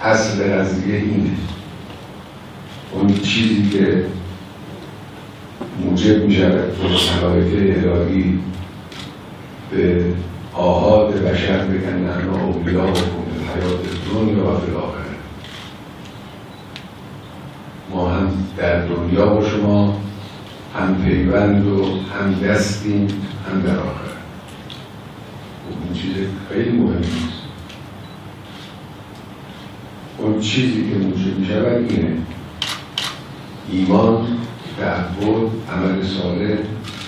اصل قضیه اینه. اون چیزی که موجب می شود که ملائکه الهی به آحاد بشر بگن نحن اولیاءکم فی الحیاة الدنیا و فی الآخرة، ما هم در دنیا با شما هم پیوند و هم دستیم هم در آخرت. این چیز خیلی مهمی است. اون چیزی که موجب می شود اینه: ایمان، تعبد، عمل صالح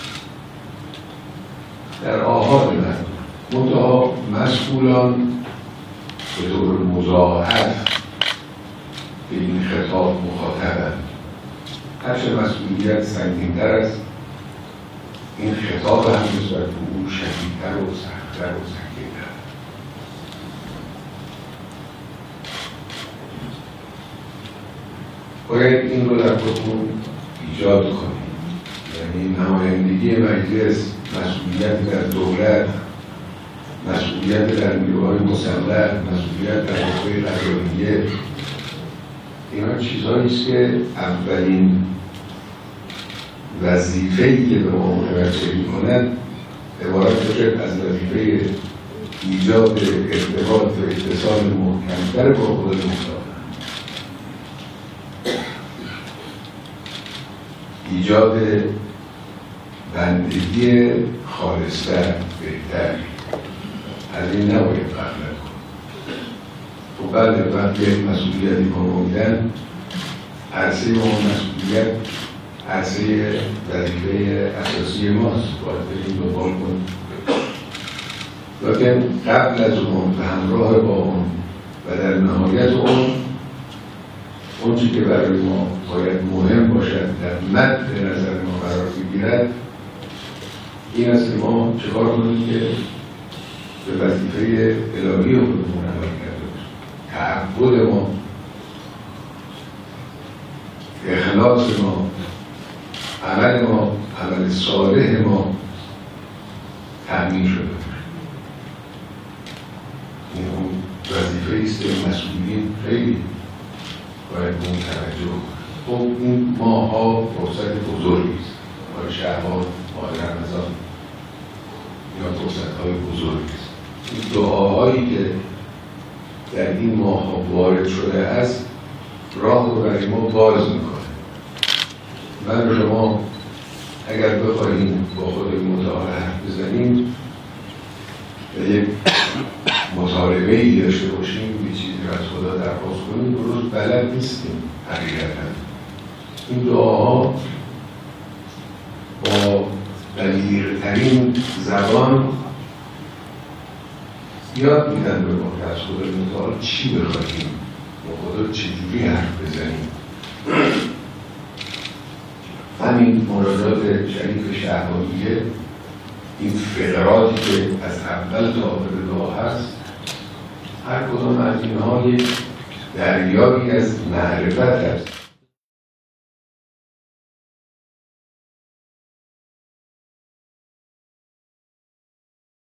در آحاد مردم. منتها مسئولان به طور مضاعف به این خطاب مخاطبند. هرچه مسئولیت سنگین‌تر است، این خطاب هم نسبت به او شدیدتر و سخت‌تر و سنگین‌تر. باید این رو در خودمون ایجاد کنیم. یعنی نمایندگی مجلس، مسئولیت در دولت، مسئولیت در نیروهای مسلح، مسئولیت در قوه قضاییه، اینا چیزهایی است که اولین وظیفه‌ای که به ما متوجه می‌کند عبارت باشد از وظیفه ایجاد ارتباط و اتصال محکم‌تر با خود مخاطب، ایجاد بندگی خالص‌تر، بهتر. از این نباید غفلت کنیم. خب بله، وقتی یک مسئولیتی به ما میدن، عرصه ما مسئولیت عرصه وظیفه اساسی ماست، باید بریم دنبال کنیم. لیکن قبل از اون و همراه با اون و در نهایت اون چیزی که برای ما باید مهم باشد، در مد نظر ما قرار بگیرد، این است که ما چکار کنیم که به وظیفه الهی خودمون عمل کرده باشیم. تعبد ما، اخلاص ما، عمل ما، عمل صالح ما تأمین شده باشه. این اون وظیفه است که مسئولین خیلی باید به اون توجه کنند. خب این ماها فرصت بزرگی است. ماه شعبان، ماه رمضان، اینا فرصت‌های بزرگی است. این دعاهایی که در این ماه وارد شده است راه رو برای ما باز میکنه. من و شما اگر بخواهیم با خود مطالعه حرف بزنیم و یک مطالبه‌ای داشته باشیم، یه چیزی رو از خدا درخواست کنیم، درست بلد نیستیم حقیقتا. این دعاها با بلیغ‌ترین زبان یاد میدن به ما که از خدا متعال چی بخواهیم، با خدا چجوری حرف بزنیم. همین مناجات شریف شعبانیه، این فقراتی که از اول تا آخر دعا هست، هر کدام از اینها یک دریایی از معرفت است.